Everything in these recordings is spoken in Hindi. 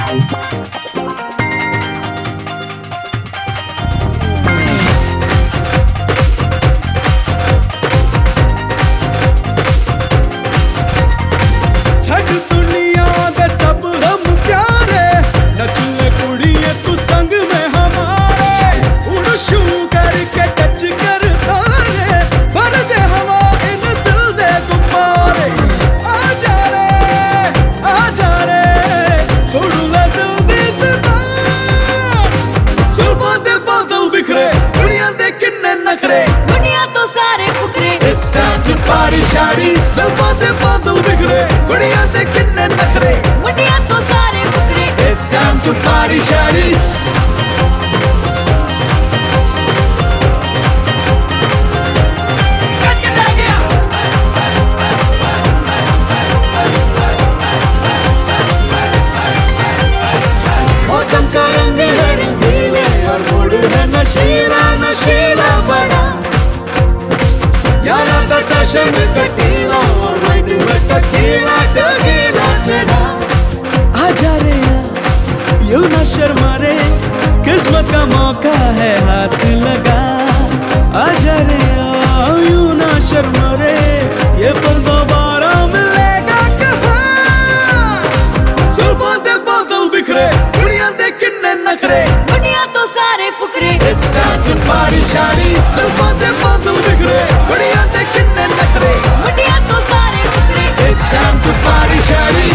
शारी ज़ुल्फ़ां दे बादल बिखरे कुड़ियां दे किन्ने नखरे मुंडियां तो सारे Fukrey It's time to party शारी मौसम का रंग है रंगीले और मूड है नशीला नशीला बड़ा यारा का टशन कटीला और माइंड में टकीला टकीला चढ़ा आजा रे यूं ना शर्मा रे किस्मत का मौका है हाथ लगा आजा रे यूं ना शर्मा रे ये पल दोबारा मिलेगा कहाँ ज़ुल्फ़ां दे बादल बिखरे कुड़ियां दे किन्ने नखरे मुंडियां तो सारे Fukrey It's time to party शारी ज़ुल्फ़ां दे बादल बिखरे कुड़ियां दे किन्ने नखरे मुंडियां तो सारे Fukrey It's time to party शारी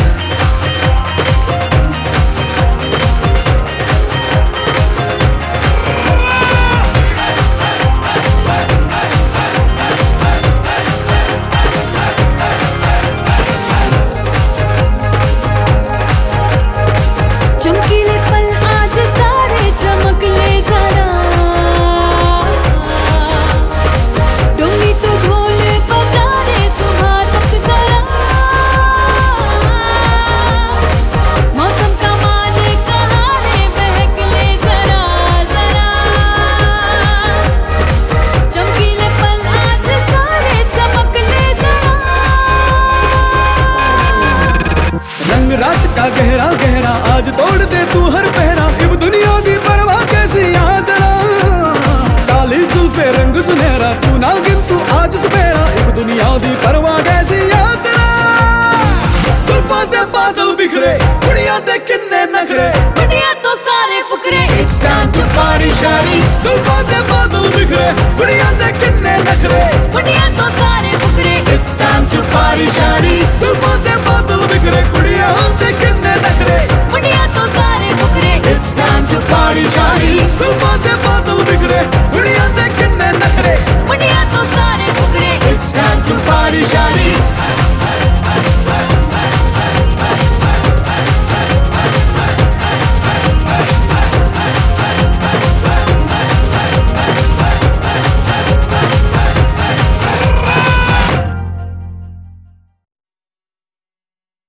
चमकीले पल आज सारे चमक ले जरा डोली तो ढोल बजा रे सुबह तक जरा मौसम का माल कहाँ रे बहक ले जरा जरा चमकीले पल आज सारे चमक ले जरा रंग रात का गहरा गहरा आज तोड़ दे तू हर पहरा इब दुनिया दी परवाह कैसी यहाँ जरा काली जुल्फे रंग सुनहरा तू ना गिन तू आज सपेरा इब दुनिया दी परवाह कैसी यहाँ जरा ज़ुल्फ़ां दे बादल बिखरे कुड़ियां दे किन्ने नखरे मुंडियां तो सारे Fukrey It's time to party शारी ज़ुल्फ़ां दे बादल बिखरे कुड़ियां दे किन्ने नखरे मुंडियां तो सारे Fukrey It's time to party शारी ज़ुल्फ़ां दे बादल बिखरे कुड़ियां